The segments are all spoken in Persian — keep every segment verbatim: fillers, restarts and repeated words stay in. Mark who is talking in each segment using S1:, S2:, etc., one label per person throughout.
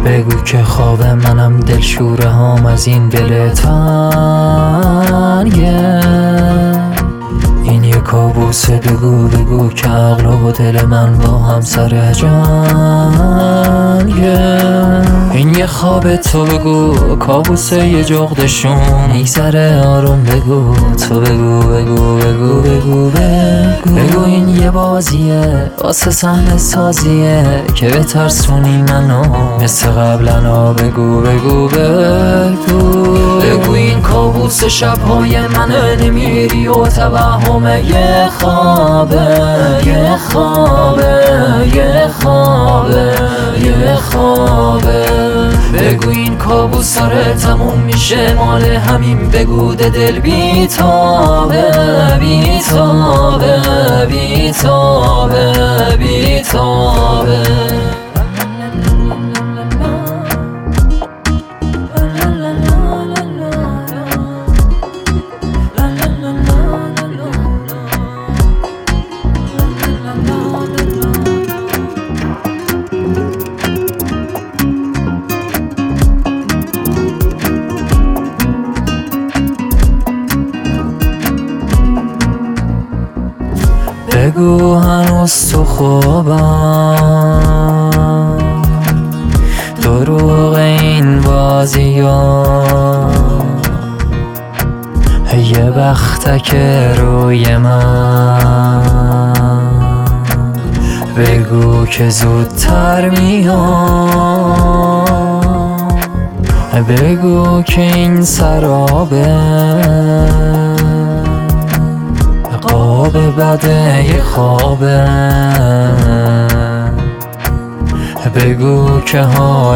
S1: بگو که خواب منم دلشوره هام از این دل تنگه. این یه کابوسه، بگو بگو که عقل و دل من با هم سر جنگه. این یه خواب تو، بگو کابوسه یه جغدشون میگذره آروم. بگو تو، بگو بگو بگو بگو بگو بگو این یه بازیه واسه صحنه سازیه که بترسونی منو مثل قبلنا. بگو بگو بگو بگو این کابوس شبهای منه، نمیری و توهم یه خوابه یه خوابه یه خوابه یه خوابه. بگو این کابوس سره تموم میشه مال همین. بگو دل بی تابه بی تابه بی تابه بی تابه. بگو هنوز تو خوابم، دروغ این بازی ها، یه بختک روی من. بگو که زودتر میام، بگو که این سرابه خواب بده یه خوابه. بگو که حال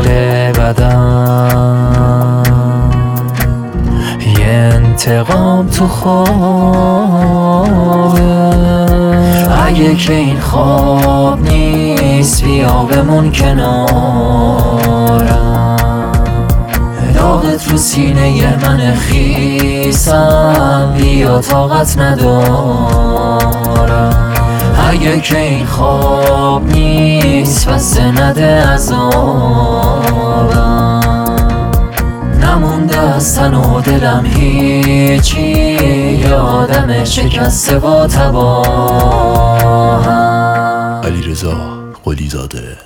S1: بدم یه انتقام تو خوابه. اگه که این خواب نیست بیا بمون کنارم. داغت رو سینه من خیسم، بیا طاقت ندارم. اگه که این خواب نیست بس نده عذابم. نمونده از تن و دلم هیچی، یادم شکسته با تباهم.
S2: علیرضا قلی زاده.